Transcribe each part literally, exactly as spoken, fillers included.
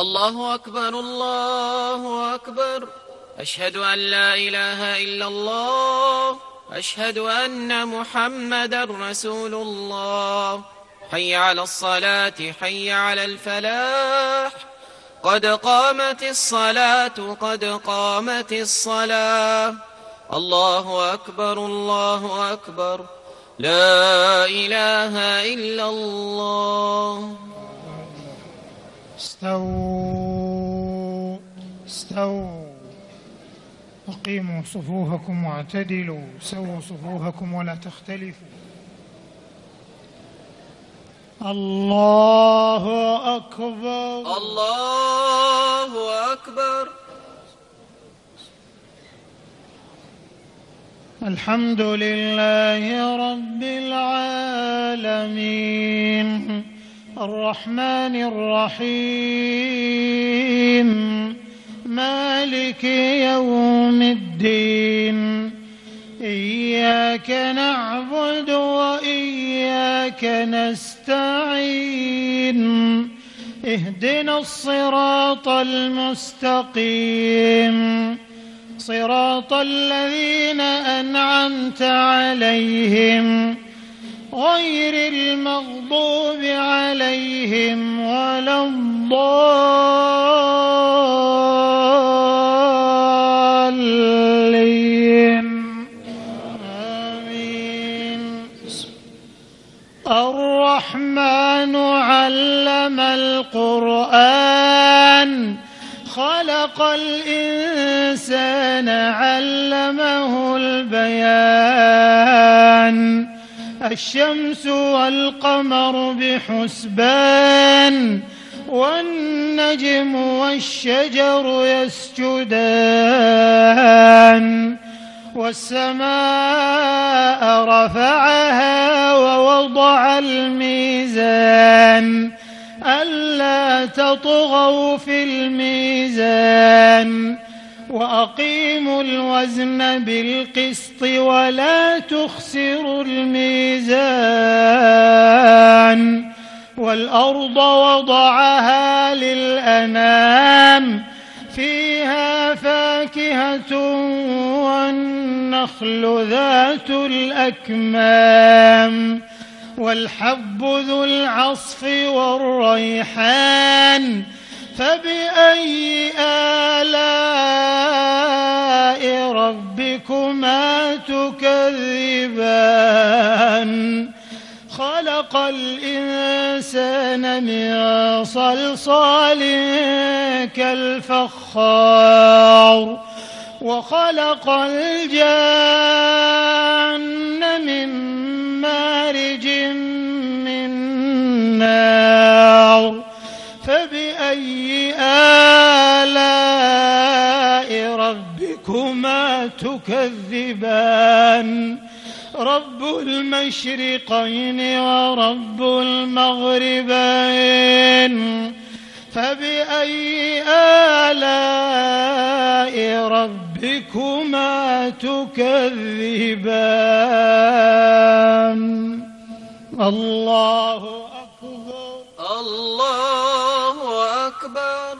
الله أكبر الله أكبر. أشهد أن لا إله إلا الله. أشهد أن محمدا رسول الله. حي على الصلاة حي على الفلاح. قد قامت الصلاة قد قامت الصلاة. الله أكبر الله أكبر. لا إله إلا الله. استووا استووا أقيموا صفوفكم واعتدلوا. سووا صفوفكم ولا تختلفوا. الله أكبر الله أكبر. الحمد لله رب العالمين الرحمن الرحيم مالك يوم الدين. إياك نعبد وإياك نستعين. اهدنا الصراط المستقيم صراط الذين أنعمت عليهم غير المغضوب عليهم ولا الضالين. آمين. الرحمن علم القرآن خلق الإنسان علمه البيان. الشمس والقمر بحسبان والنجم والشجر يسجدان. والسماء رفعها ووضع الميزان ألا تطغوا في الميزان وأقيموا الوزن بالقسط ولا تخسروا الميزان. والأرض وضعها للأنام فيها فاكهة والنخل ذات الأكمام والحب ذو العصف والريحان. فبأي آلاء ربكما تكذبان. خلق الإنسان من صلصال كالفخار وخلق الجان من مارج من نار. فبأي آلاء ربكما تكذبان. رب المشرقين ورب المغربين. فبأي آلاء ربكما تكذبان. الله أكبر الله أكبر.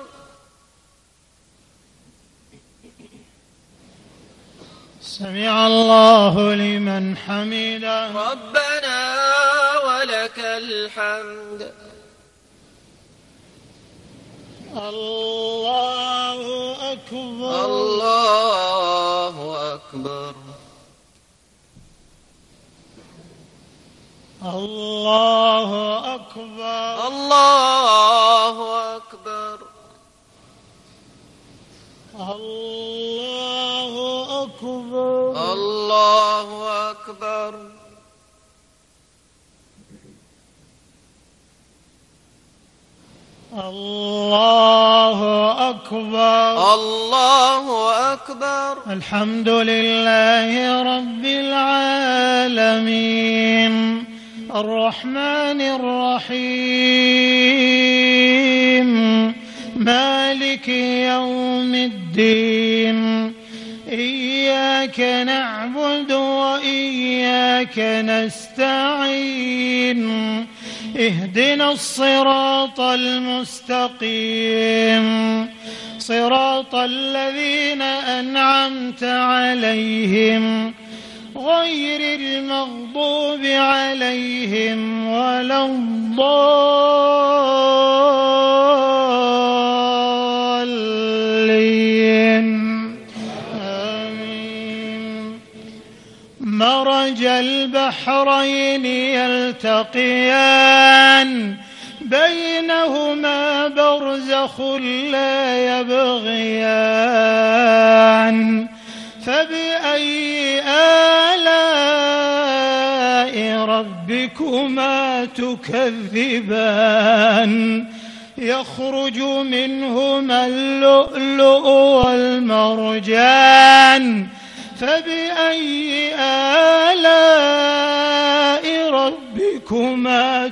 سمع الله لمن حمده. ربنا ولك الحمد. الله أكبر الله أكبر. الله أكبر الله أكبر. الله أكبر الله أكبر. الله أكبر الله أكبر. الحمد لله رب العالمين الرحمن الرحيم مالك يوم الدين. إياك نعبد وإياك نستعين. اهدنا الصراط المستقيم صراط الذين أنعمت عليهم غير المغضوب عليهم ولا الضالين آمين. مرج البحرين يلتقيان بينهما برزخ لا يبغيان فبأي آلاء ربكما تكذبان يخرج منهما اللؤلؤ والمرجان فبأي آلاء ربكما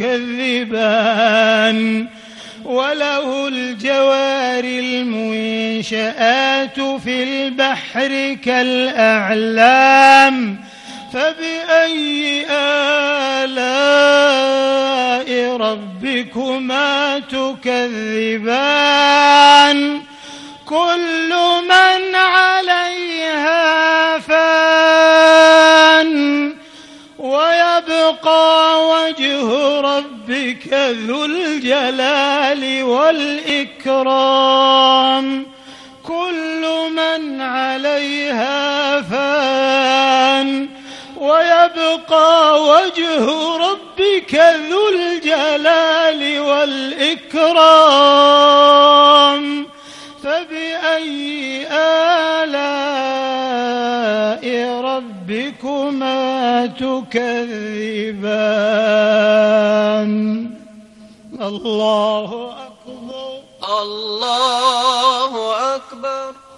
تكذبان وله الجوار المنشآت في البحر كالأعلام فبأي آلاء ربكما تكذبان كل من عليها فان ويبقى وجه ربك ذو الجلال والإكرام كل من عليها فان ويبقى وجه ربك ذو الجلال والإكرام فبأي آلاء ربكما تكذبان الله أكبر الله أكبر.